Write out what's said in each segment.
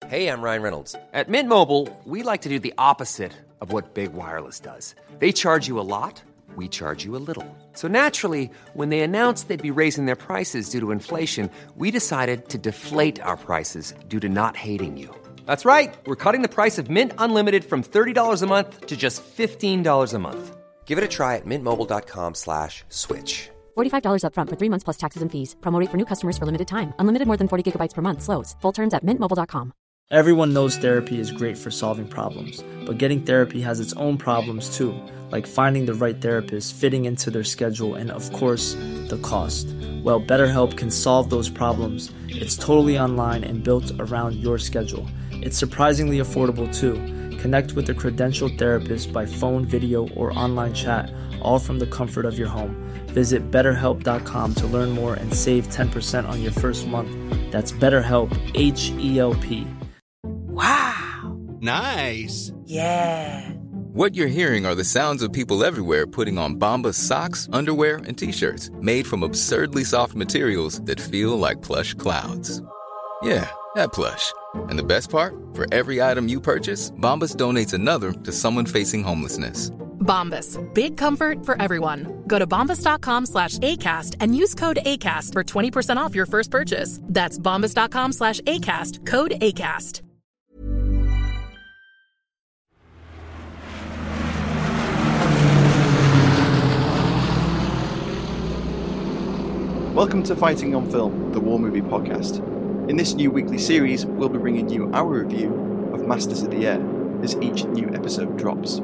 Hey, I'm Ryan Reynolds. At Mint Mobile, we like to do the opposite of what Big Wireless does. They charge you a lot, we charge you a little. So naturally, when they announced they'd be raising their prices due to inflation, we decided to deflate our prices due to not hating you. That's right. We're cutting the price of Mint Unlimited from $30 a month to just $15 a month. Give it a try at mintmobile.com/switch. $45 up front for 3 months plus taxes and fees. Promo rate for new customers for limited time. Unlimited more than 40 gigabytes per month. Slows full terms at mintmobile.com. Everyone knows therapy is great for solving problems, but getting therapy has its own problems too, like finding the right therapist, fitting into their schedule, and of course, the cost. Well, BetterHelp can solve those problems. It's totally online and built around your schedule. It's surprisingly affordable too. Connect with a credentialed therapist by phone, video, or online chat, all from the comfort of your home. Visit BetterHelp.com to learn more and save 10% on your first month. That's BetterHelp, H-E-L-P. Wow. Nice. Yeah. What you're hearing are the sounds of people everywhere putting on Bombas socks, underwear, and T-shirts made from absurdly soft materials that feel like plush clouds. Yeah, that plush. And the best part? For every item you purchase, Bombas donates another to someone facing homelessness. Bombas. Big comfort for everyone. Go to bombas.com/ACAST and use code ACAST for 20% off your first purchase. That's bombas.com/ACAST. Code ACAST. Welcome to Fighting on Film, the War Movie Podcast. In this new weekly series, we'll be bringing you our review of Masters of the Air as each new episode drops.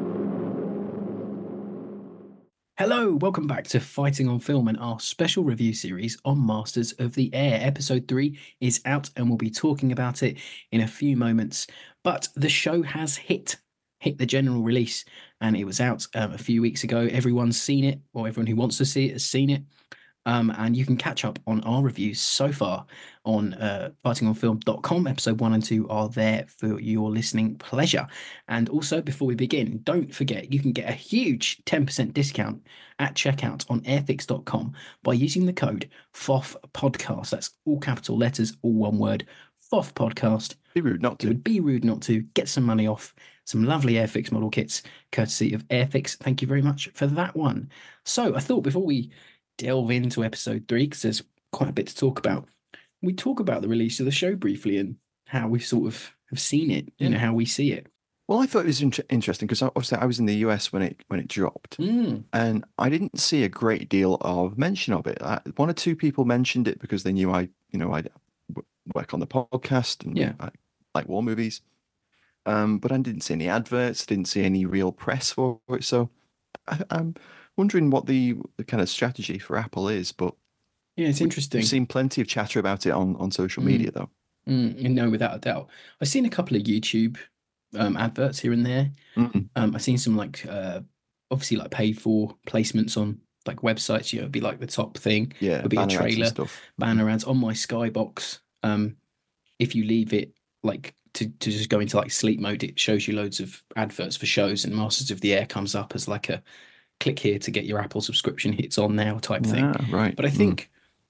Hello, welcome back to Fighting on Film and our special review series on Masters of the Air. Episode 3 is out and we'll be talking about it in a few moments. But the show has hit the general release and it was out a few weeks ago. Everyone's seen it, or everyone who wants to see it has seen it. And you can catch up on our reviews so far on fightingonfilm.com. Episode 1 and 2 are there for your listening pleasure. And also, before we begin, don't forget you can get a huge 10% discount at checkout on airfix.com by using the code FOFPodcast. That's all capital letters, all one word, FOFPodcast. Be rude not to. It would be rude not to. Get some money off some lovely Airfix model kits, courtesy of Airfix. Thank you very much for that one. So I thought before we delve into episode 3, because there's quite a bit to talk about, we talk about the release of the show briefly and how we sort of have seen it, you know, how we see it. Well, I thought it was interesting because obviously I was in the US when it dropped, and I didn't see a great deal of mention of it. One or two people mentioned it because they knew I work on the podcast and I like war movies, but I didn't see any adverts, didn't see any real press for it. So I'm wondering what the kind of strategy for Apple is, but yeah, it's interesting. I've seen plenty of chatter about it on social media, though. No, without a doubt. I've seen a couple of YouTube adverts here and there. I've seen some obviously like paid for placements on like websites. It'd be like the top thing. Yeah, it'd be a trailer, banner ads on my Skybox. If you leave it like to just go into like sleep mode, it shows you loads of adverts for shows, and Masters of the Air comes up as like a click here to get your Apple subscription, hits on now type thing. Right. But I think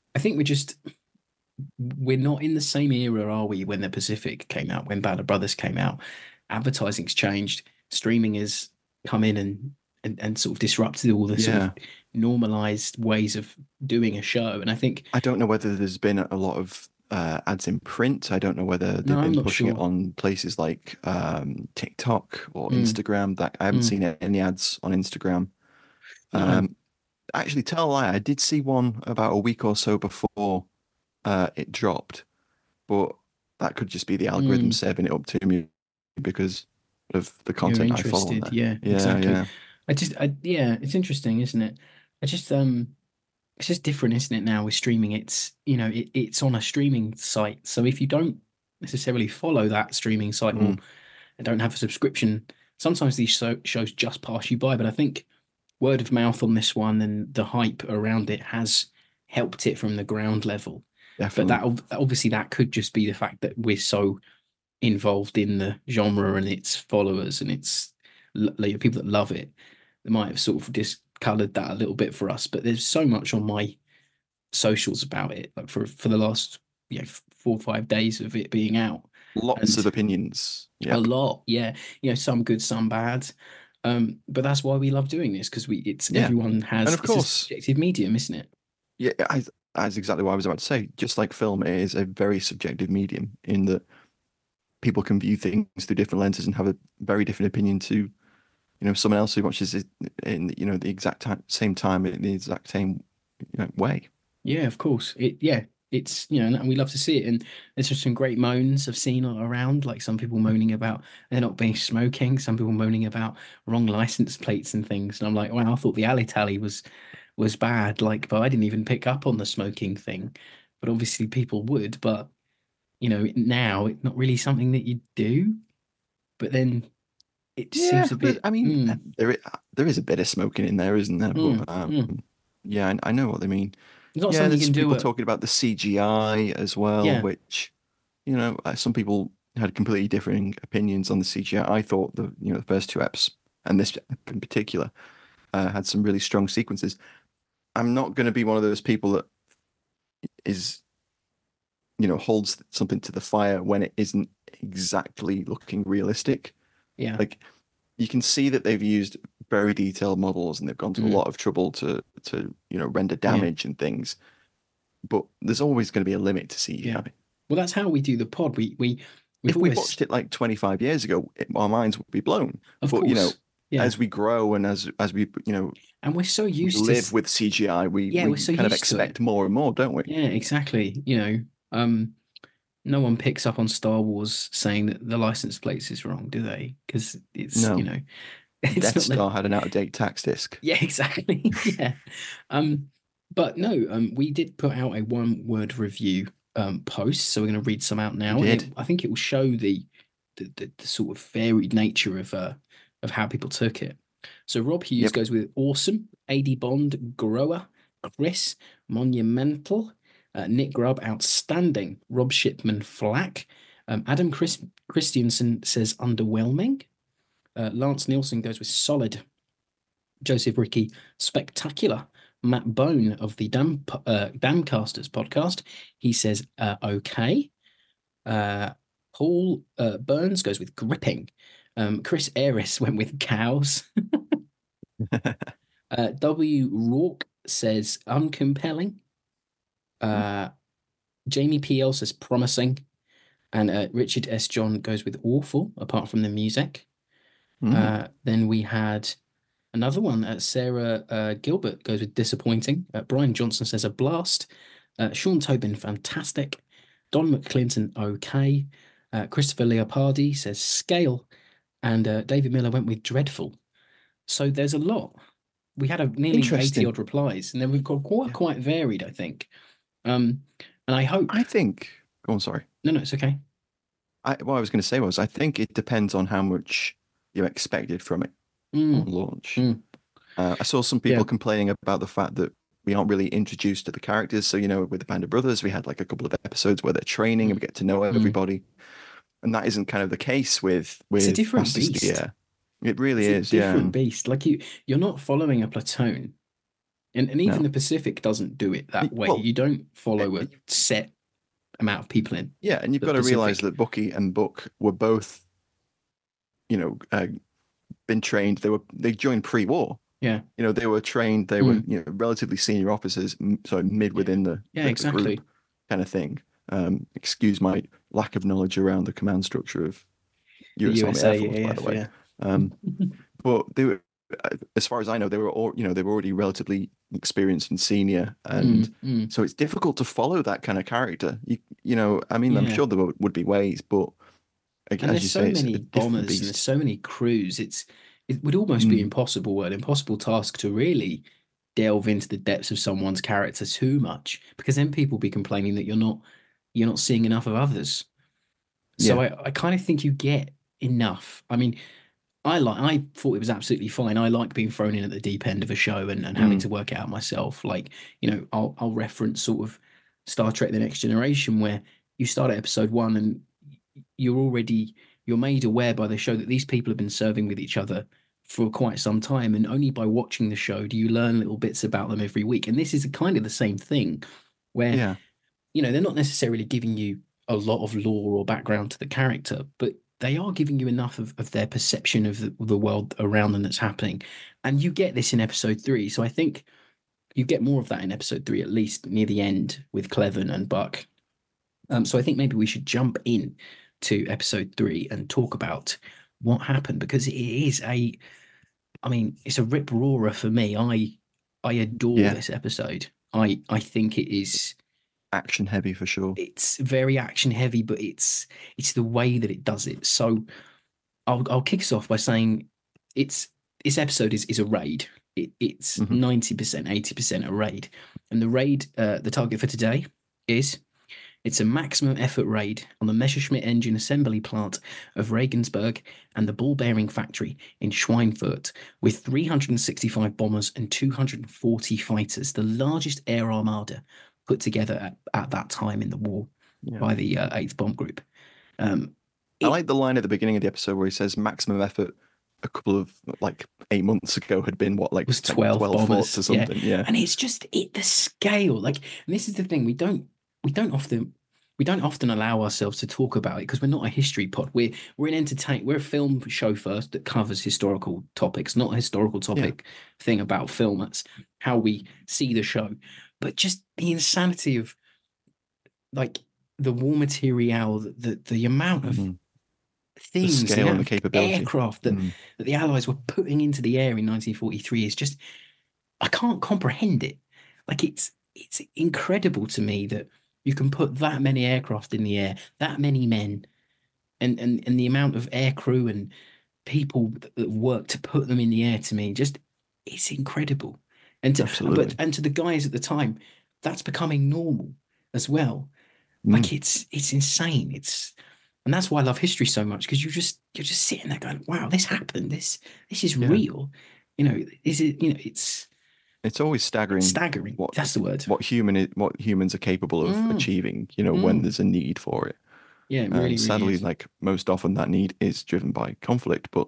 we're not in the same era, are we, when the Pacific came out, when Band of Brothers came out. Advertising's changed, streaming has come in and sort of disrupted all the sort of normalized ways of doing a show. And I don't know whether there's been a lot of ads in print. I don't know whether they've been pushing it on places like TikTok or Instagram. That I haven't seen any ads on Instagram. Actually, tell a lie, I did see one about a week or so before it dropped, but that could just be the algorithm serving it up to me because of the content I follow. Yeah, exactly. It's interesting, isn't it? It's just different, isn't it? Now with streaming, it's it's on a streaming site, so if you don't necessarily follow that streaming site or don't have a subscription, sometimes these shows just pass you by. But I think word of mouth on this one and the hype around it has helped it from the ground level. Definitely. But that obviously that could just be the fact that we're so involved in the genre and its followers and its people that love it. They might have sort of discoloured that a little bit for us. But there's so much on my socials about it, like for the last 4 or 5 days of it being out. Lots of And opinions. a Yep. lot, yeah. Some good, some bad. But that's why we love doing this, because Yeah. everyone And has, of it's a course, subjective medium, isn't it? yeah, that's exactly what I was about to say. Just like film, it is a very subjective medium in that people can view things through different lenses and have a very different opinion to, someone else who watches it in, the exact same time in the exact same, way. Yeah, of course. It's, and we love to see it. And there's just some great moans I've seen around, like some people moaning about there not being smoking, some people moaning about wrong license plates and things. And I'm like, wow, I thought the alley tally was bad, like, but I didn't even pick up on the smoking thing. But obviously people would, but now it's not really something that you do. But then it just Yeah, seems a bit. I mean, there is a bit of smoking in there, isn't there? But yeah, I know what they mean. It's not Yeah, something you there's can do. people talking about the CGI as well, Yeah. which, some people had completely differing opinions on the CGI. I thought the first two eps, and this in particular, had some really strong sequences. I'm not going to be one of those people that is, holds something to the fire when it isn't exactly looking realistic. Yeah. Like, you can see that they've used very detailed models and they've gone to a lot of trouble to render damage and things. But there's always going to be a limit to CGI. Yeah. Well, that's how we do the pod. If we watched it like 25 years ago, our minds would be blown. Of But course. as we grow and as we and we're so used to live with CGI, we we're so kind of used to expect it. more and more, don't we? Yeah, exactly. No one picks up on Star Wars saying that the license plates is wrong, do they? Because it's No. it's Death not Star had an out-of-date tax disc. Yeah, exactly. Yeah. But no, we did put out a one-word review post, so we're going to read some out now. We And did. I think it will show the sort of varied nature of how people took it. So Rob Hughes goes with awesome, AD Bond, grower, Chris, monumental, Nick Grubb, outstanding, Rob Shipman, flack, Adam Christiansen says underwhelming, Lance Nielsen goes with solid, Joseph Ricky, spectacular, Matt Bone of the Damcasters podcast, he says okay, Paul Burns goes with gripping, Chris Ayres went with cows. W. Rourke says uncompelling. Jamie P.L. says promising. And Richard S. John goes with awful, apart from the music. Then we had another one. Sarah Gilbert goes with disappointing. Brian Johnson says a blast. Sean Tobin, fantastic. Don McClinton, okay. Christopher Leopardi says scale. And David Miller went with dreadful. So there's a lot. We had nearly 80 odd replies, and then we've got quite varied, I think. And I hope. I think. Go on, sorry. No, it's okay. What I was going to say was, I think it depends on how much you expected from it on launch. I saw some people complaining about the fact that we aren't really introduced to the characters. So, with the Band of Brothers, we had like a couple of episodes where they're training and we get to know everybody. And that isn't kind of the case with it's a different Masters beast. of the Air. It really is, different beast. Like you're not following a platoon. And even the Pacific doesn't do it that way. You don't follow a set amount of people in. Yeah, and you've got to realize that Bucky and Book were both, been trained. They joined pre-war. Yeah. They were trained. They were relatively senior officers, so mid within the exactly group kind of thing. Excuse my lack of knowledge around the command structure of US Army Air Force, by the way. Yeah. But they were, as far as I know, they were all, they were already relatively experienced and senior, and so it's difficult to follow that kind of character. I'm sure there would be ways, but and there's so many bombers and there's so many crews. It would almost be impossible, an impossible task to really delve into the depths of someone's character too much, because then people will be complaining that you're not seeing enough of others. So I kind of think you get enough. I mean, I thought it was absolutely fine. I like being thrown in at the deep end of a show and having to work it out myself. Like, I'll reference sort of Star Trek: The Next Generation, where you start at episode 1 and you're made aware by the show that these people have been serving with each other for quite some time, and only by watching the show do you learn little bits about them every week. And this is kind of the same thing, where they're not necessarily giving you a lot of lore or background to the character, but they are giving you enough of their perception of the world around them that's happening. And you get this in episode 3. So I think you get more of that in episode 3, at least near the end with Cleven and Buck. So I think maybe we should jump in to episode 3 and talk about what happened, because it is it's a rip roarer for me. I adore this episode. I think it is action heavy for sure. It's very action heavy, but it's the way that it does it. So I'll kick us off by saying this episode is a raid. It's 90%, 80% a raid. And the raid, the target for today it's a maximum effort raid on the Messerschmitt engine assembly plant of Regensburg and the ball bearing factory in Schweinfurt, with 365 bombers and 240 fighters, the largest air armada put together at that time in the war by the 8th Bomb Group. I like the line at the beginning of the episode where he says maximum effort a couple of 8 months ago had been what, was 12 bombers forts or something. Yeah. And it's just the scale. And this is the thing, we don't often allow ourselves to talk about it because we're not a history pod. We're a film show first that covers historical topics, not a historical topic thing about film. That's how we see the show. But just the insanity of the war material, the amount of things, the scale and the capability, aircraft that the Allies were putting into the air in 1943 is just, I can't comprehend it. It's incredible to me that you can put that many aircraft in the air, that many men, and the amount of air crew and people that work to put them in the air, to me, just, it's incredible. And to the guys at the time, that's becoming normal as well. It's insane. And that's why I love history so much, because you're just sitting there going, wow, this happened. This is real. It's always staggering. Staggering. That's the word. What humans are capable of achieving, when there's a need for it. Yeah, it really, sadly, really is. most often that need is driven by conflict. But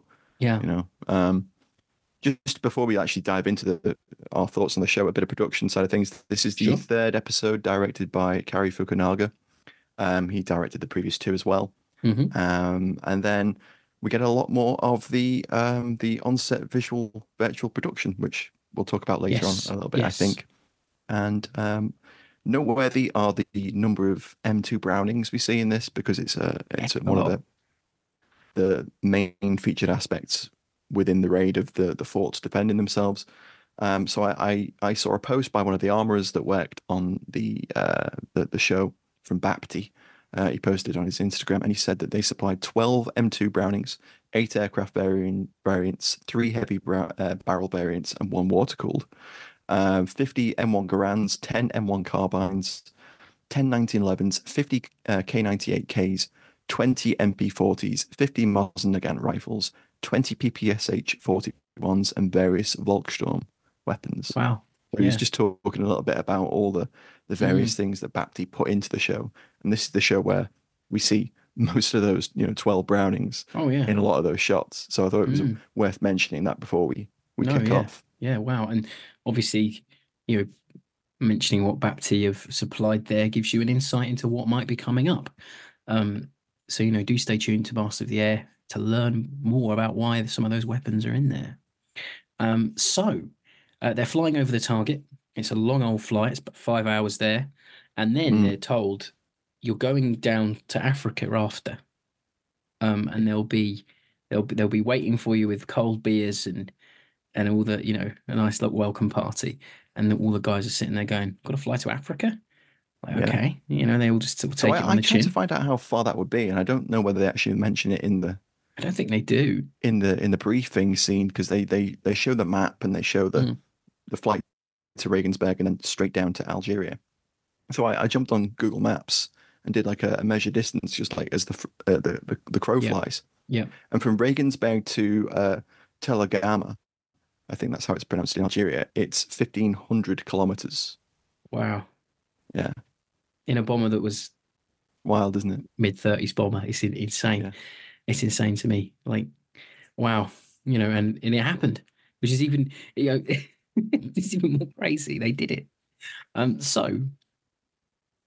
just before we actually dive into our thoughts on the show, a bit of production side of things. This is the 3rd episode directed by Cary Fukunaga. He directed the previous 2 as well. And then we get a lot more of the on-set virtual production, which we'll talk about later on a little bit, I think. And noteworthy are the number of M2 Brownings we see in this, because it's one of the main featured aspects within the raid of the forts defending themselves. So I saw a post by one of the armorers that worked on the show from Bapty. He posted on his Instagram, and he said that they supplied 12 M2 Brownings, 8 aircraft variants, 3 heavy barrel variants, and 1 water-cooled, 50 M1 Garands, 10 M1 carbines, 10 1911s, 50 K98Ks, 20 MP40s, 50 Mosin Nagant rifles, 20 PPSH 41s, and various Volkssturm weapons. Wow. So he was just talking a little bit about all the various things that Bapty put into the show. And this is the show where we see most of those, 12 Brownings in a lot of those shots. So I thought it was worth mentioning that before we kick off. Yeah, wow. And obviously, mentioning what Bapty have supplied there gives you an insight into what might be coming up. So, do stay tuned to Master of the Air to learn more about why some of those weapons are in there. They're flying over the target. It's a long old flight. It's about 5 hours there. And then they're told, you're going down to Africa after. And they'll be waiting for you with cold beers and all the, a nice little welcome party. And all the guys are sitting there going, got to fly to Africa? Okay. They all just take it on the chin. I tried to find out how far that would be, and I don't know whether they actually mention it in the... I don't think they do. In the briefing scene, because they show the map and they show the flight to Regensburg and then straight down to Algeria. So I jumped on Google Maps and did a measure distance, just as the crow flies. Yeah. And from Regensburg to Telegama, I think that's how it's pronounced in Algeria, it's 1,500 kilometers. Wow. Yeah. In a bomber that was wild, isn't it? Mid-30s bomber. It's insane. Yeah. It's insane to me. Wow. And it happened, which is even, it's even more crazy. They did it. So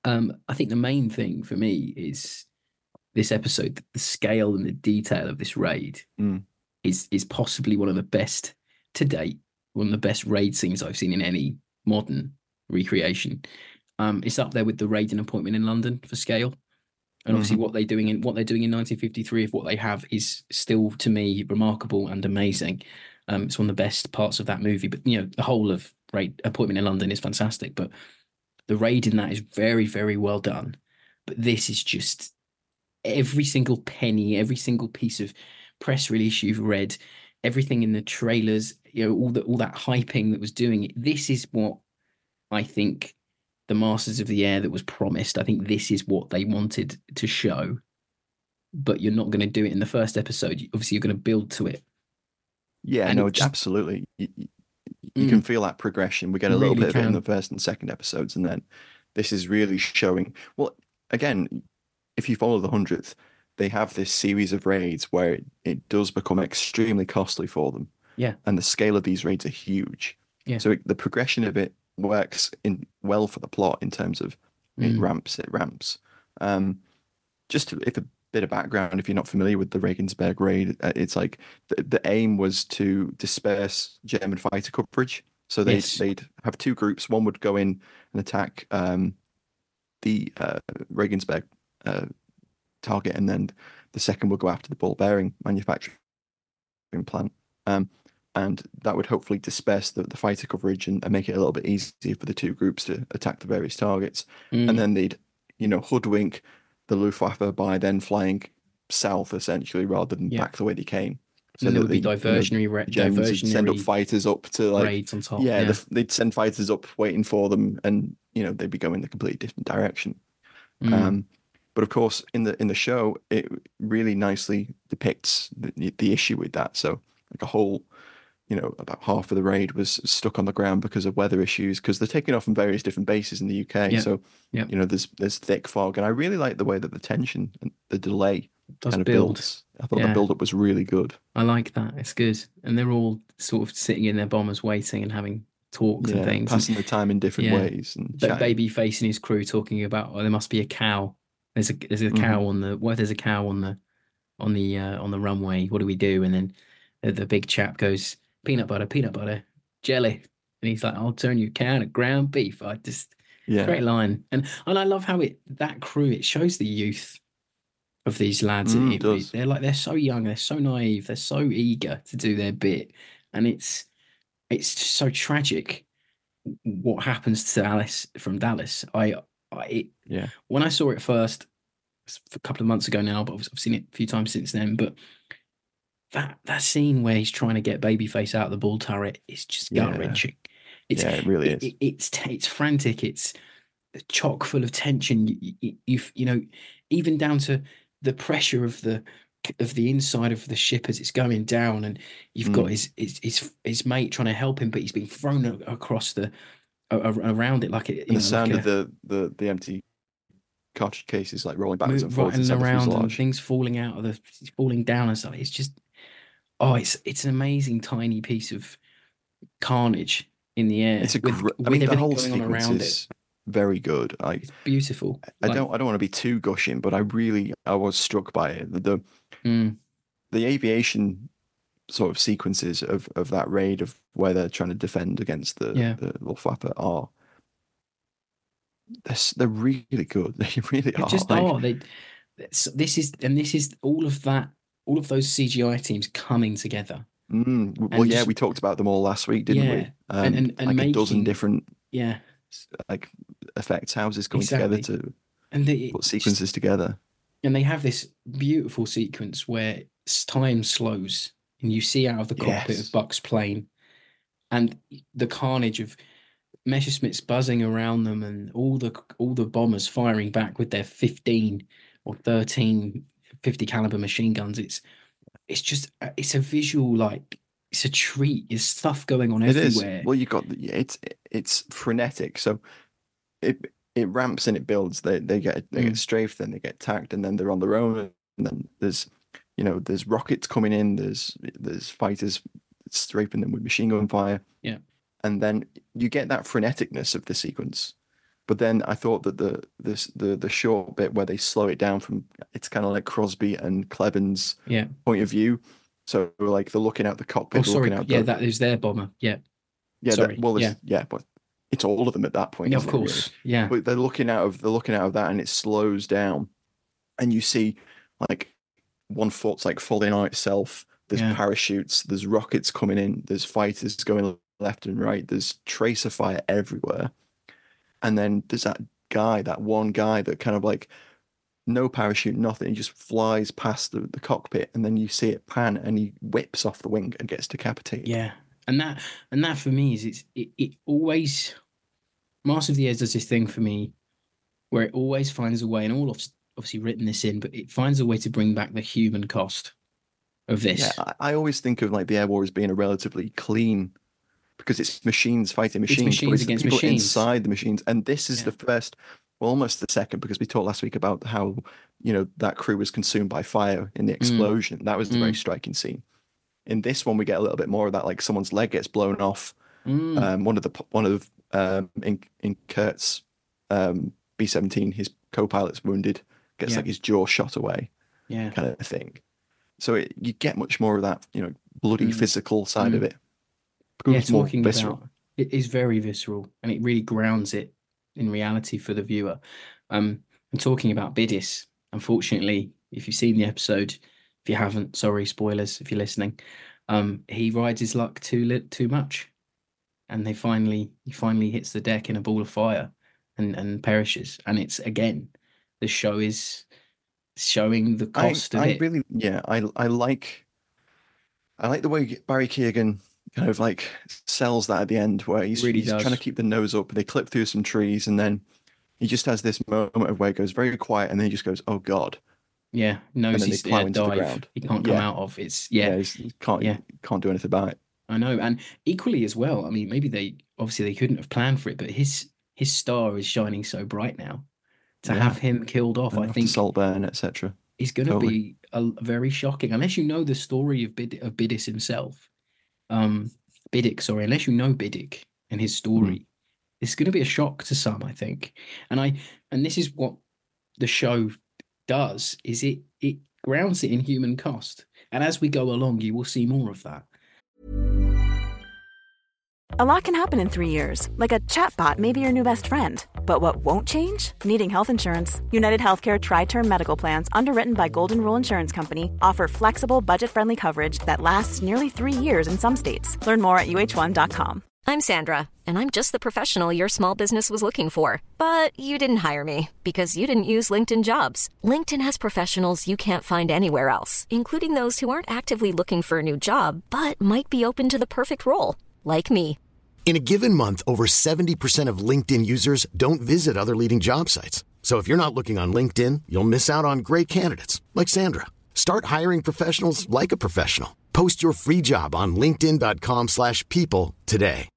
I think the main thing for me is this episode, the scale and the detail of this raid is possibly one of the best to date, one of the best raid scenes I've seen in any modern recreation. It's up there with the raid and Appointment in London for scale. And obviously what they're doing in 1953, if what they have is still, to me, remarkable and amazing. It's one of the best parts of that movie. But, you know, the whole of Raid Appointment in London is fantastic. But the raid in that is very, very well done. But this is just every single penny, every single piece of press release you've read, everything in the trailers, you know, all that hyping that was doing it. This is what I think the Masters of the Air that was promised. I think this is what they wanted to show. But you're not going to do it in the first episode. Obviously, you're going to build to it. Yeah, And no, it just- absolutely. You can feel that progression. We get a little Really bit of it in can. the first and second episodes, and then this is really showing. Well, again, if you follow the 100th, they have this series of raids where it does become extremely costly for them. Yeah. And the scale of these raids are huge. Yeah. So the progression of it works in well for the plot in terms of it ramps. If a bit of background, if you're not familiar with the Regensburg raid, it's like the aim was to disperse German fighter coverage. So they'd have two groups. One would go in and attack the Regensburg target, and then the second would go after the ball bearing manufacturing plant. And that would hopefully disperse the fighter coverage and make it a little bit easier for the two groups to attack the various targets. And then they'd, hoodwink the Luftwaffe by then flying south, essentially, rather than back the way they came. So there would be diversionary Germans would send up fighters up to raids on top. They'd send fighters up waiting for them, and they'd be going in a completely different direction. But of course, in the show, it really nicely depicts the issue with that. So like a whole, about half of the raid was stuck on the ground because of weather issues, because they're taking off from various different bases in the UK. Yeah. So, Yeah. there's thick fog. And I really like the way that the tension and the delay Does kind of build. builds. I thought the build-up was really good. I like that. It's good. And they're all sort of sitting in their bombers waiting and having talks and things. Passing the time in different ways. And But chatting. Babyface and his crew talking about, there must be a cow. There's a cow on the, there's a cow on the runway. What do we do? And then the big chap goes, peanut butter, jelly. And he's like, I'll turn you a can of ground beef. Great line. And I love how that crew, it shows the youth of these lads. It does. They're so young, they're so naive, they're so eager to do their bit. And it's just so tragic what happens to Alice from Dallas. When I saw it first, a couple of months ago now, but I've seen it a few times since then. But that scene where he's trying to get Babyface out of the ball turret is just gut wrenching. It really is. It's frantic. It's chock full of tension. You even down to the pressure of the inside of the ship as it's going down, and you've got his mate trying to help him, but he's being thrown across around it like it. And the sound of the empty cartridge cases like rolling backwards and forwards rattling around, and fuselage. things falling falling down and stuff. It's just, it's an amazing tiny piece of carnage in the air. It's with the everything whole going on sequence around is very good. It's beautiful. I don't want to be too gushing, but I was struck by it. The aviation sort of sequences of that raid, of where they're trying to defend against the Luftwaffe, they're really good. They really They are. just are. This is all of those CGI teams coming together. We talked about them all last week, didn't we? And like a dozen different like effects houses coming together to put sequences together. And they have this beautiful sequence where time slows and you see out of the cockpit of Buck's plane and the carnage of Messerschmitts buzzing around them and all the bombers firing back with their 15 or 13 50 caliber machine guns. It's a visual, it's a treat. There's stuff going on everywhere. Well, you got it's frenetic. So it ramps and it builds. They get strafed, then they get attacked, and then they're on their own. And then there's rockets coming in. There's fighters strafing them with machine gun fire. Yeah. And then you get that freneticness of the sequence, But then I thought that the short bit where they slow it down from, it's kind of like Crosby and Cleven's point of view. So like they're looking out the cockpit. Oh, sorry. Looking out that is their bomber. Yeah. Yeah. Sorry. But it's all of them at that point. Yeah, of course. Really? Yeah. But they're looking out of that, and it slows down, and you see like one foot's like falling on itself. There's parachutes. There's rockets coming in. There's fighters going left and right. There's tracer fire everywhere. And then there's that one guy that kind of like no parachute, nothing. He just flies past the cockpit, and then you see it pan, and he whips off the wing and gets decapitated. Yeah, and that for me is it always, Master of the Air does this thing for me where it always finds a way, and all obviously written this in, but it finds a way to bring back the human cost of this. Yeah, I always think of like the Air War as being a relatively clean, because it's machines fighting machines. It's machines against people machines inside the machines, and this is the first, well, almost the second, because we talked last week about how that crew was consumed by fire in the explosion. That was the very striking scene. In this one, we get a little bit more of that, like someone's leg gets blown off. One of in Kurt's B-17, his co-pilot's wounded, gets like his jaw shot away, kind of thing. So you get much more of that, bloody physical side of it. It is very visceral, and it really grounds it in reality for the viewer. I'm talking about Bidis. Unfortunately, if you've seen the episode, if you haven't, sorry, spoilers if you're listening. He rides his luck too much, and he finally hits the deck in a ball of fire and perishes. And it's, again, the show is showing the cost of it. I like the way Barry Keoghan kind of like sells that at the end, where he's trying to keep the nose up. They clip through some trees, and then he just has this moment of where it goes very quiet, and then he just goes, "Oh God!" Yeah, knows he's into the dive. ground. He can't come out of. It's he can't do anything about it. I know, and equally as well. I mean, maybe they couldn't have planned for it, but his star is shining so bright now. To have him killed off, I think Saltburn, etc. Is going to be very shocking, unless you know the story of Bidis himself. Unless you know Biddick and his story, it's going to be a shock to some, I think. And this is what the show does: is it grounds it in human cost, and as we go along, you will see more of that. A lot can happen in 3 years, like a chatbot may be your new best friend. But what won't change? Needing health insurance. United Healthcare Tri-Term Medical Plans, underwritten by Golden Rule Insurance Company, offer flexible, budget-friendly coverage that lasts nearly 3 years in some states. Learn more at uh1.com. I'm Sandra, and I'm just the professional your small business was looking for. But you didn't hire me, because you didn't use LinkedIn Jobs. LinkedIn has professionals you can't find anywhere else, including those who aren't actively looking for a new job, but might be open to the perfect role, like me. In a given month, over 70% of LinkedIn users don't visit other leading job sites. So if you're not looking on LinkedIn, you'll miss out on great candidates like Sandra. Start hiring professionals like a professional. Post your free job on linkedin.com/people today.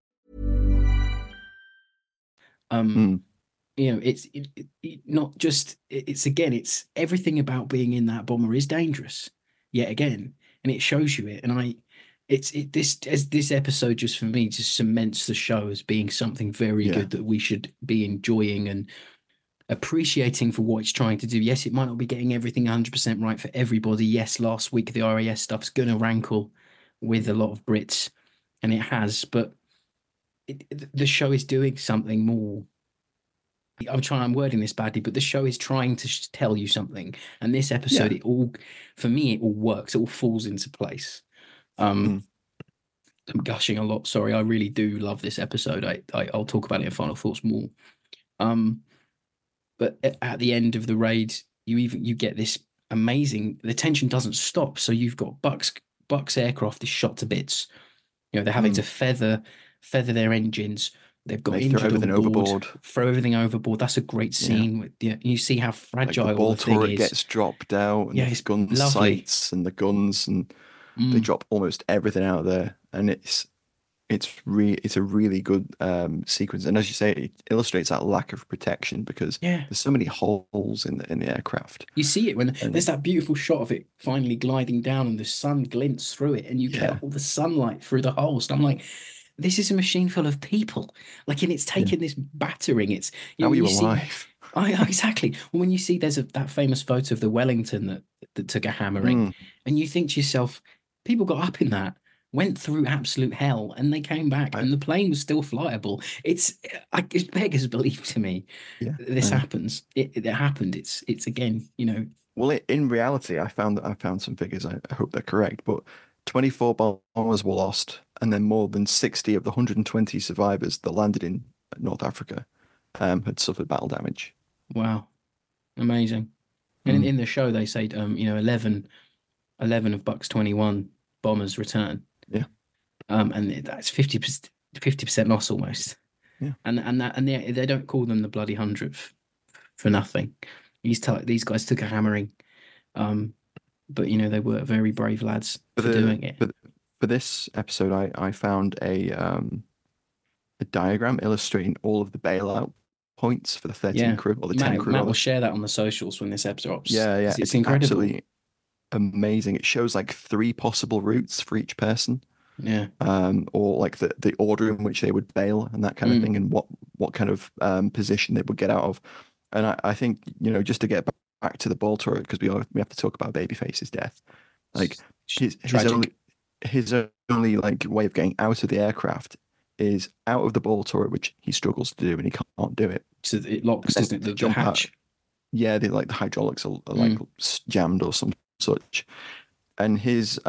It's not just, it's everything about being in that bomber is dangerous yet again. And it shows you it. And this episode, just for me, just cements the show as being something very good that we should be enjoying and appreciating for what it's trying to do. Yes, it might not be getting everything 100% right for everybody. Yes, last week the RAS stuff's going to rankle with a lot of Brits, and it has. But the show is doing something more. I'm wording this badly, but the show is trying to tell you something. And this episode, it all works. It all falls into place. I'm gushing a lot. Sorry, I really do love this episode. I'll talk about it in final thoughts more. But at the end of the raid, you get this amazing. The tension doesn't stop. So you've got Buck's aircraft is shot to bits. They're having to feather their engines. They've got injured overboard. Throw everything overboard. That's a great scene. You see how fragile the ball the thing turret is. gets dropped out. And the gun sights and the guns, and they drop almost everything out there. And it's a really good sequence. And as you say, it illustrates that lack of protection, because there's so many holes in the aircraft. You see it when there's that beautiful shot of it finally gliding down, and the sun glints through it, and you get all the sunlight through the holes. And I'm like, this is a machine full of people. Like, and it's taken this battering. It's How are when you see- alive? exactly. Well, when you see that famous photo of the Wellington that took a hammering, and you think to yourself, people got up in that, went through absolute hell, and they came back, and the plane was still flyable. It's beggars belief to me. Yeah, this happens. It happened. It's again, you know. Well, in reality, I found some figures. I hope they're correct, but 24 bombers were lost, and then more than 60 of the 120 survivors that landed in North Africa had suffered battle damage. Wow, amazing. And in the show, they say, 11 of Buck's 21 bombers return. Yeah, and that's 50% loss almost. Yeah, and they don't call them the bloody 100th for nothing. These guys took a hammering, but they were very brave lads for doing it. But for this episode, I found a diagram illustrating all of the bailout points for the 13 crew, or the 10 crew. Matt will share that on the socials when this episode drops. Yeah. It's incredible. Absolutely amazing. It shows like 3 possible routes for each person. Yeah. Or like the order in which they would bail and that kind of thing, and what kind of position they would get out of. And I think, just to get back to the ball turret, because we have to talk about Babyface's death. Like his only like way of getting out of the aircraft is out of the ball turret, which he struggles to do, and he can't do it. So it locks, doesn't it? The hatch. Out. Yeah, the hydraulics are like jammed or some such. And his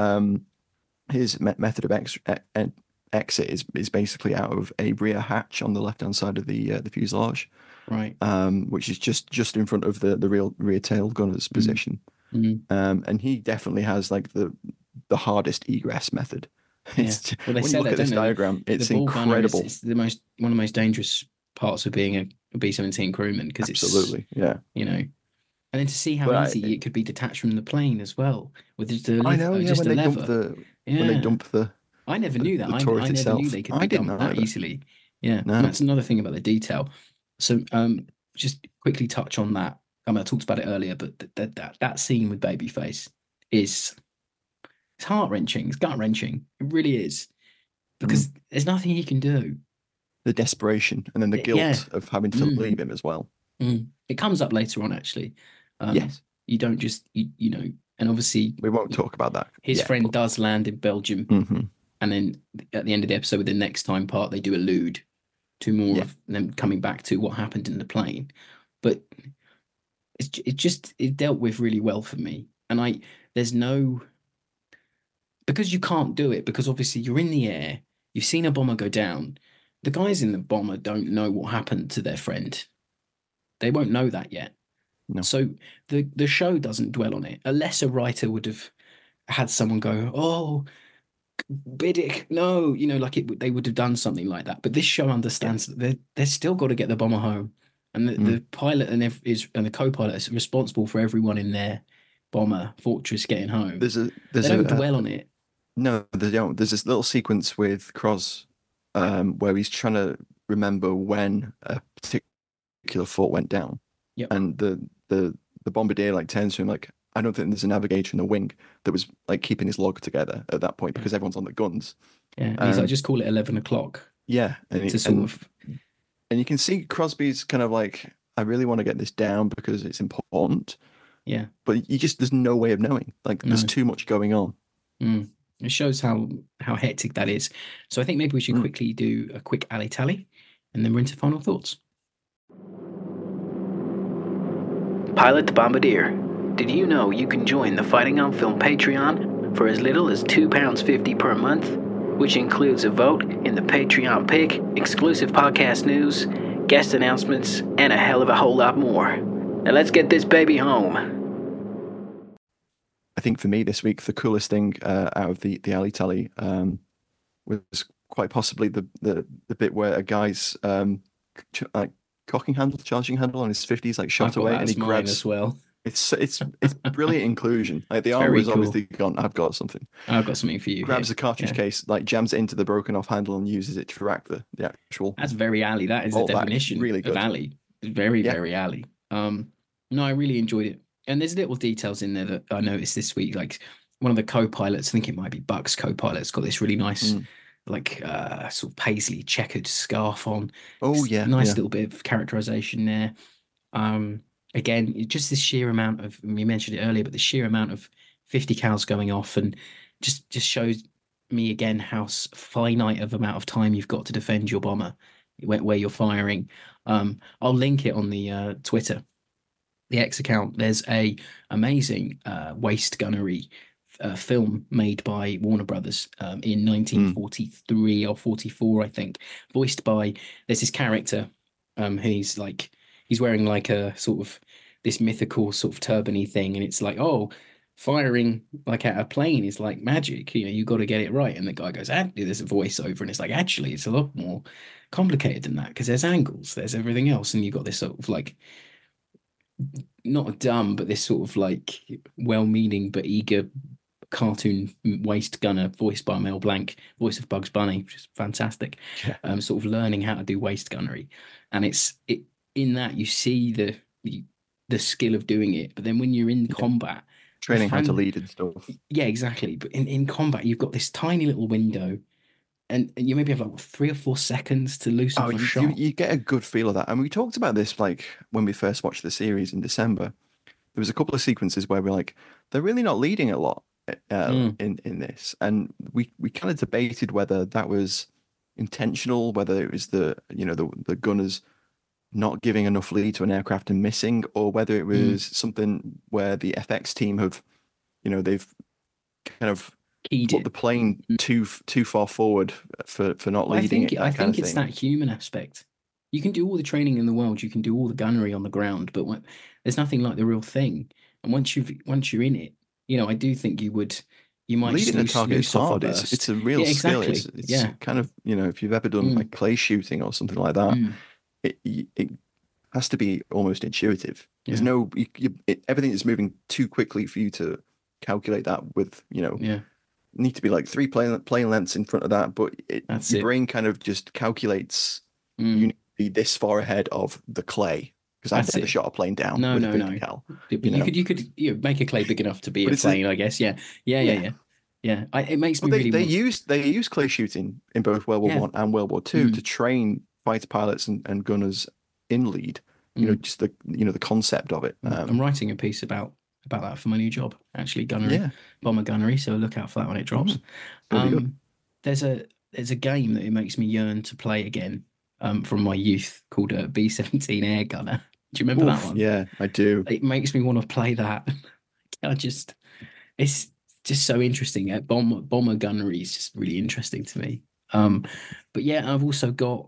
method of exit is basically out of a rear hatch on the left hand side of the fuselage, right? Which is just in front of the real rear tail gunner's position. And he definitely has like the hardest egress method. Yeah. Well, they when said you look at this diagram, it's incredible. It's one of the most dangerous parts of being a B-17 crewman, because it's absolutely, yeah. And then to see how easy it could be detached from the plane as well with just a lever. I know, yeah. When they dump the. I never knew that. I never knew they could be dumped that easily. Yeah, no. That's another thing about the detail. So, just quickly touch on that. I talked about it earlier, but that scene with Babyface it's heart-wrenching. It's gut-wrenching. It really is, because there's nothing he can do. The desperation and then the guilt of having to leave him as well. It comes up later on, actually. Yes. You don't just, and obviously... We won't talk about that. His friend does land in Belgium. And then at the end of the episode, with the next time part, they do allude to more of them coming back to what happened in the plane. But it dealt with really well for me. And there's no... Because you can't do it, because obviously you're in the air, you've seen a bomber go down. The guys in the bomber don't know what happened to their friend. They won't know that yet. No. So the show doesn't dwell on it. A lesser writer would have had someone go, "Oh, Biddick, no," they would have done something like that. But this show understands that they're still got to get the bomber home, and the pilot and the co-pilot is responsible for everyone in their bomber fortress getting home. They don't dwell on it. No, they don't. There's this little sequence with Cross where he's trying to remember when a particular fort went down. Yep. And the bombardier like turns to him like, I don't think there's a navigator in the wing that was like keeping his log together at that point, because everyone's on the guns. Yeah, and he's like, just call it 11 o'clock. Yeah, and you can see Crosby's kind of like, I really want to get this down because it's important. Yeah, but there's no way of knowing. Like, there's too much going on. It shows how hectic that is. So I think maybe we should quickly do a quick alley tally, and then we're into final thoughts. Pilot to Bombardier, did you know you can join the Fighting on Film Patreon for as little as £2.50 per month, which includes a vote in the Patreon pick, exclusive podcast news, guest announcements, and a hell of a whole lot more. Now let's get this baby home. I think for me this week, the coolest thing out of the alley tally was quite possibly the bit where a guy's charging handle on his 50s like shot away, and he grabs as well. It's brilliant inclusion. Like, the armor is obviously gone. I've got something for you. Grabs the cartridge case, like jams it into the broken off handle, and uses it to track the actual. That's very alley. That is the definition really good. Of alley. Very alley. No, I really enjoyed it. And there's little details in there that I noticed this week. Like, one of the co-pilots, I think it might be Buck's co-pilot's got this really nice like sort of paisley checkered scarf on. Oh Just yeah, nice yeah. little bit of characterization there. Again, just this sheer amount of, we mentioned it earlier, but the sheer amount of 50 cals going off, and just shows me again how finite of amount of time you've got to defend your bomber where you're firing. I'll link it on the Twitter, the X account. There's a amazing waist gunnery film made by Warner Brothers in 1943 or 44, I think, voiced by, there's this character, he's wearing like a sort of this mythical sort of turban-y thing, and it's like, oh, firing like at a plane is like magic, you got to get it right. And the guy goes, actually, there's a voiceover, and it's like, actually, it's a lot more complicated than that, because there's angles, there's everything else, and you've got this sort of like, not dumb, but this sort of like well-meaning but eager cartoon waist gunner voiced by Mel Blanc, voice of Bugs Bunny, which is fantastic. Sort of learning how to do waist gunnery, and it in that you see the skill of doing it, but then when you're in combat, training how to lead and stuff. Yeah, exactly. But in combat, you've got this tiny little window, and you maybe have like 3 or 4 seconds to loosen for a shot. You get a good feel of that. And we talked about this like when we first watched the series in December. There was a couple of sequences where we're like, they're really not leading a lot in this, and we kind of debated whether that was intentional, whether it was the gunners not giving enough lead to an aircraft and missing, or whether it was something where the FX team have, they've kind of put the plane too far forward for not leading it. I think it's that human aspect. You can do all the training in the world, you can do all the gunnery on the ground, but there's nothing like the real thing. And once you're in it, I do think you might leading a target is hard. It's a real skill. It's kind of, if you've ever done like clay shooting or something like that, it has to be almost intuitive. There's everything is moving too quickly for you to calculate that with, need to be like 3 plane lengths in front of that, but your brain kind of just calculates you need to be this far ahead of the clay, because I've never shot a plane down with a 50 cal. You could make a clay big enough to be a plane, I guess. Yeah. It makes me really. They use clay shooting in both World War One and World War Two to train fighter pilots and gunners in lead. Just the concept of it. I'm writing a piece about that for my new job, actually, gunnery, bomber gunnery. So look out for that when it drops. There's a game that it makes me yearn to play again, from my youth, called B-17 Air Gunner. Do you remember that one? Yeah, I do. It makes me want to play that. It's just so interesting. Bomber gunnery is just really interesting to me. But yeah, I've also got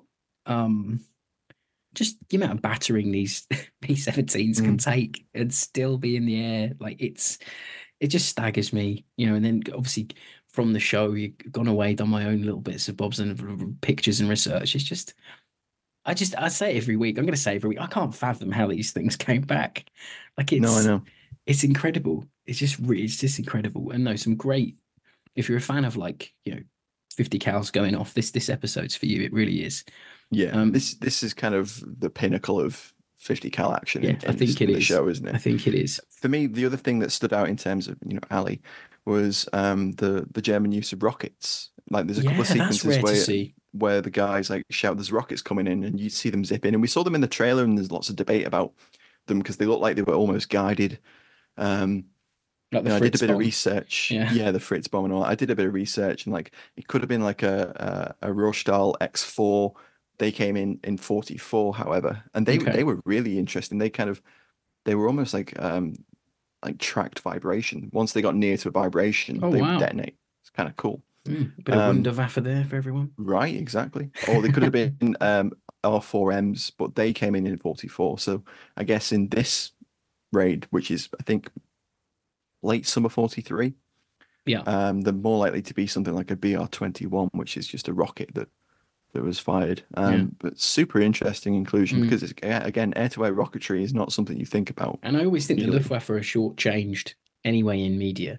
just the amount of battering these B-17s can take and still be in the air. Like it just staggers me, and then obviously from the show, you've gone away, done my own little bits of bobs and pictures and research. It's just, I say it every week. I'm going to say every week, I can't fathom how these things came back. Like I know. It's incredible. It's just incredible. And no, some great, if you're a fan of 50 cals going off, this episode's for you. It really is. Yeah. This is kind of the pinnacle of 50 cal action. Yeah, I think it is. The show, isn't it? I think it is. For me, the other thing that stood out in terms of, Ali, was the German use of rockets. Like there's a couple of sequences where the guys like shout, "There's rockets coming in," and you see them zip in. And we saw them in the trailer, and there's lots of debate about them because they look like they were almost guided. I did a bit of research. Yeah, the Fritz bomb and all. I did a bit of research, and it could have been like a Rochdal X4. They came in 44, however, and they were really interesting. They were almost like tracked vibration. Once they got near to a vibration, they would detonate. It's kind of cool. A bit of Wunderwaffe there for everyone. Right, exactly. Or they could have been R4Ms, but they came in 44. So I guess in this raid, which is I think late summer 43, they're more likely to be something like a BR-21, which is just a rocket that was fired. But super interesting inclusion because it's, again, air-to-air rocketry is not something you think about. And I always think the Luftwaffe are short-changed anyway in media.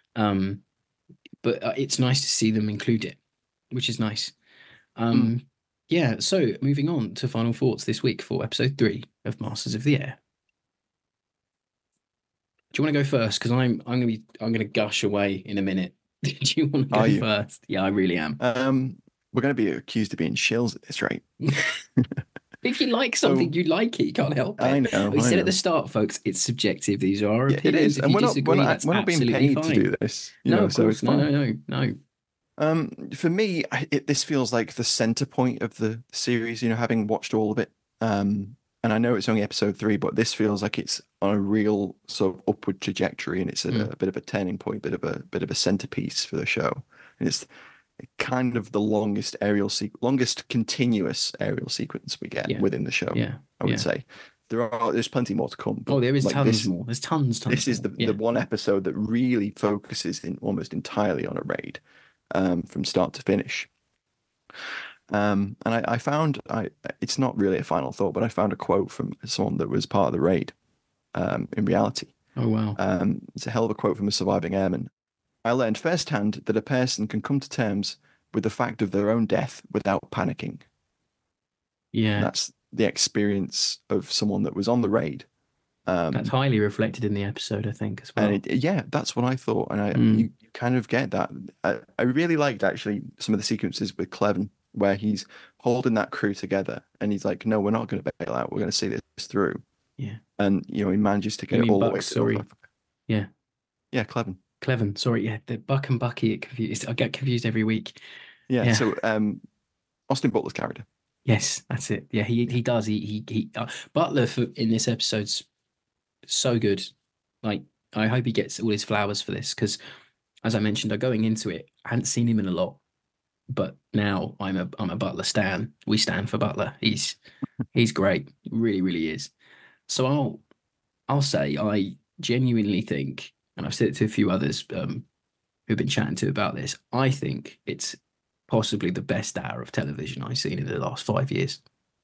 But it's nice to see them include it, which is nice. Yeah, so moving on to final thoughts this week for episode 3 of Masters of the Air. Do you want to go first? Because I'm going to gush away in a minute Do you want to Are go you? first? Yeah, I really am. We're going to be accused of being shills at this rate. If you like something, So- you like it. You can't help it. I know, We I said at the know. start, folks, it's subjective. These are our Yeah, it opinions. is, If and you we're disagree, not that's we're not being absolutely paid fine. to do this. No, of so course. it's No, fine. no, no, no. For me, this feels like the center point of the series. Having watched all of it, and I know it's only episode 3, but this feels like it's on a real sort of upward trajectory, and it's at a bit of a turning point, bit of a centerpiece for the show. And it's kind of the longest continuous aerial sequence we get within the show. Yeah, I would say there's plenty more to come. Oh, there is like tons more. There's tons. This is the one episode that really focuses almost entirely on a raid, from start to finish. And I found it's not really a final thought, but I found a quote from someone that was part of the raid, in reality. Oh wow! It's a hell of a quote from a surviving airman. I learned firsthand that a person can come to terms with the fact of their own death without panicking. Yeah, that's the experience of someone that was on the raid. That's highly reflected in the episode, I think, as well. And that's what I thought, and you kind of get that. I really liked actually some of the sequences with Cleven where he's holding that crew together, and he's like, "No, we're not going to bail out. We're going to see this through." Yeah, and he manages to get it all the way. Sorry, yeah, Cleven. Sorry, yeah, the Buck and Bucky. I get confused every week. Yeah. So, Austin Butler's character. Yes, that's it. Yeah, he does. Butler in this episode's so good. Like, I hope he gets all his flowers for this, because, as I mentioned, going into it, I hadn't seen him in a lot, but now I'm a Butler stan. We stand for Butler. He's great. Really, really is. So I'll say I genuinely think, and I've said it to a few others who've been chatting to about this, I think it's possibly the best hour of television I've seen in the last 5 years.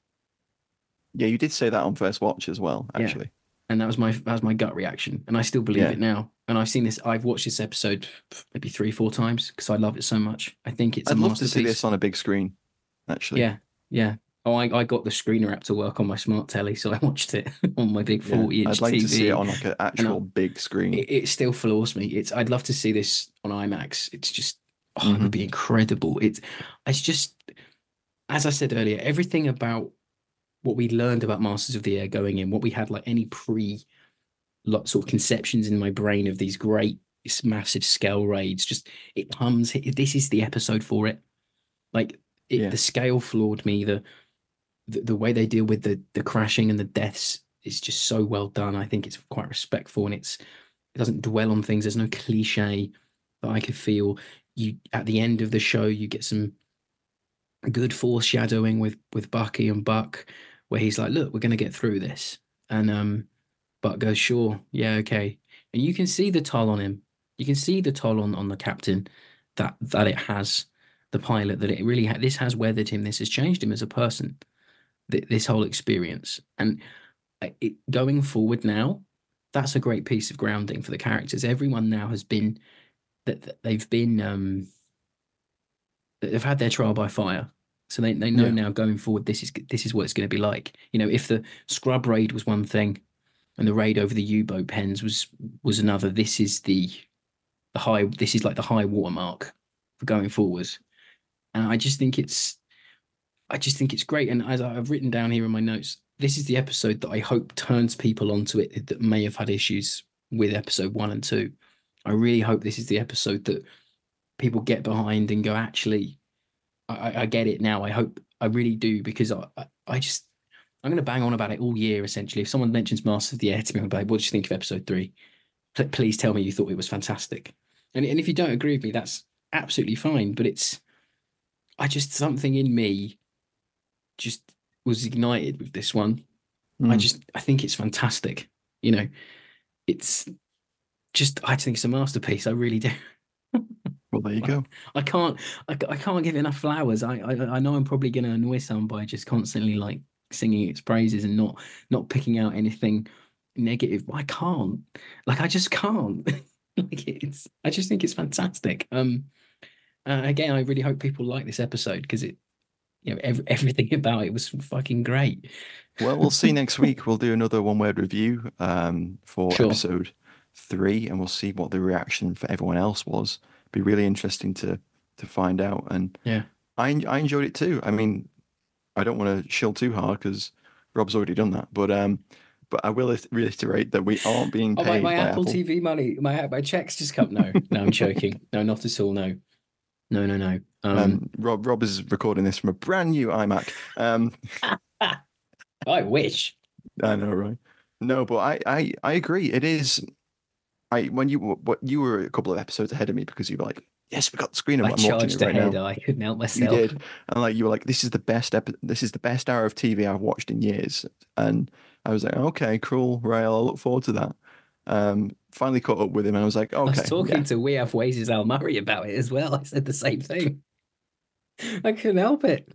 Yeah, you did say that on First Watch as well, actually. Yeah. And that was my gut reaction, and I still believe it now. And I've watched this episode maybe 3-4 times because I love it so much. I think it's I'd a love masterpiece. to see this on a big screen, actually. Yeah. Oh, I got the screener app to work on my smart telly, so I watched it on my big 40-inch TV. I'd like to see it on like an actual big screen. It still floors me. I'd love to see this on IMAX. It's just, it would be incredible. It's just, as I said earlier, everything about what we learned about Masters of the Air going in, what we had like any sort of conceptions in my brain of these great, massive scale raids, just it comes. This is the episode for it. Like the scale floored me. The way they deal with the crashing and the deaths is just so well done. I think it's quite respectful, and it doesn't dwell on things. There's no cliche that I could feel. At the end of the show, you get some good foreshadowing with Bucky and Buck, where he's like, "Look, we're going to get through this," and Buck goes, "Sure, yeah, okay," and you can see the toll on him. You can see the toll on the captain that it has, the pilot, that it really this has weathered him. This has changed him as a person. This whole experience, and going forward now, that's a great piece of grounding for the characters. Everyone now has been they've had their trial by fire, so they know now going forward this is what it's going to be like. If the scrub raid was one thing and the raid over the U-boat pens was another, this is like the high watermark for going forward. And I just think it's great. And as I've written down here in my notes, this is the episode that I hope turns people onto it that may have had issues with episode 1 and 2. I really hope this is the episode that people get behind and go, actually, I get it now. I really do, because I'm going to bang on about it all year, essentially. If someone mentions Masters of the Air to me, I'm like, what did you think of episode 3? Please tell me you thought it was fantastic. And if you don't agree with me, that's absolutely fine. But something in me just was ignited with this one. I think it's fantastic. It's just, I think it's a masterpiece. I really do. Well, there you go. I can't give it enough flowers. I know I'm probably going to annoy some by just constantly like singing its praises and not picking out anything negative. I can't. I just can't. I just think it's fantastic. Again, I really hope people like this episode, because it, everything about it was fucking great. Well, we'll see next week. We'll do another one-word review for episode 3, and we'll see what the reaction for everyone else was. be really interesting to find out. And yeah, I enjoyed it too. I mean, I don't want to shill too hard because Rob's already done that, but I will reiterate that we aren't being paid my by Apple TV money, my checks just come. No, I'm joking. No, not at all. No. Rob is recording this from a brand new iMac. I wish. I know, right? No, but I agree. It is. When you were a couple of episodes ahead of me because you were like, yes, we got the screen. I I'm watching it right ahead. now. I couldn't help myself. You did, and like you were like, this is the best hour of TV I've watched in years. And I was like, okay, cool, right? I'll look forward to that. Finally caught up with him, and I was like, okay. I was talking to We Have Ways' Al Murray about it as well. I said the same thing. I couldn't help it.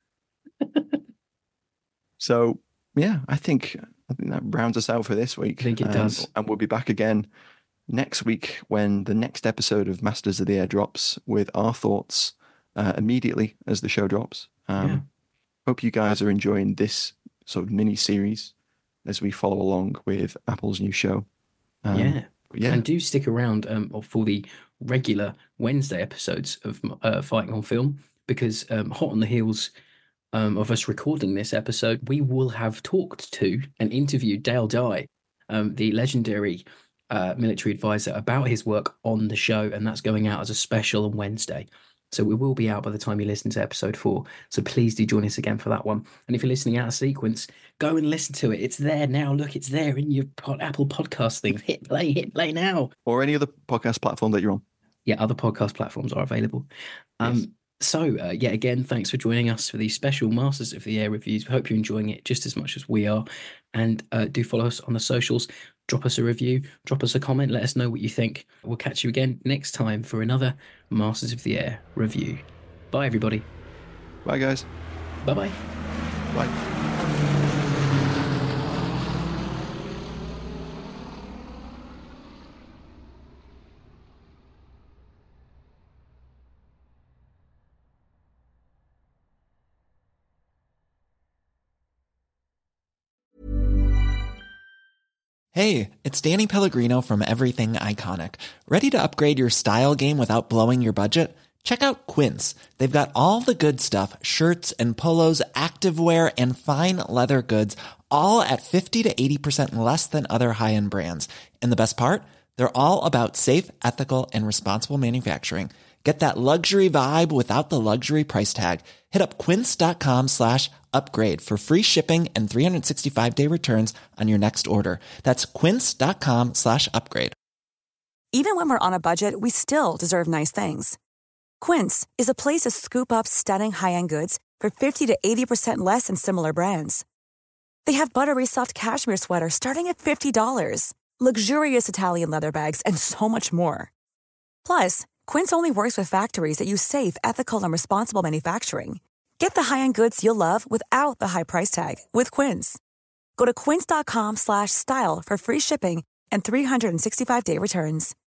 So yeah, I think that rounds us out for this week. I think it does. And we'll be back again next week when the next episode of Masters of the Air drops with our thoughts immediately as the show drops. Hope you guys are enjoying this sort of mini series as we follow along with Apple's new show. Yeah. And do stick around for the regular Wednesday episodes of Fighting on Film, because hot on the heels of us recording this episode, we will have talked to and interviewed Dale Dye, the legendary military advisor, about his work on the show, and that's going out as a special on Wednesday. So we will be out by the time you listen to episode 4. So please do join us again for that one. And if you're listening out of sequence, go and listen to it. It's there now. Look, it's there in your Apple podcast things. Hit play now. Or any other podcast platform that you're on. Yeah, other podcast platforms are available. Yes. So, again, thanks for joining us for these special Masters of the Air reviews. We hope you're enjoying it just as much as we are. And do follow us on the socials. Drop us a review. Drop us a comment. Let us know what you think. We'll catch you again next time for another Masters of the Air review. Bye, everybody. Bye, guys. Bye-bye. Bye. Hey, it's Danny Pellegrino from Everything Iconic. Ready to upgrade your style game without blowing your budget? Check out Quince. They've got all the good stuff, shirts and polos, activewear, and fine leather goods, all at 50 to 80% less than other high-end brands. And the best part? They're all about safe, ethical, and responsible manufacturing. Get that luxury vibe without the luxury price tag. Hit up quince.com/upgrade for free shipping and 365-day returns on your next order. That's quince.com/upgrade. Even when we're on a budget, we still deserve nice things. Quince is a place to scoop up stunning high-end goods for 50 to 80% less than similar brands. They have buttery soft cashmere sweaters starting at $50, luxurious Italian leather bags, and so much more. Plus, Quince only works with factories that use safe, ethical, and responsible manufacturing. Get the high-end goods you'll love without the high price tag with Quince. Go to quince.com/style for free shipping and 365-day returns.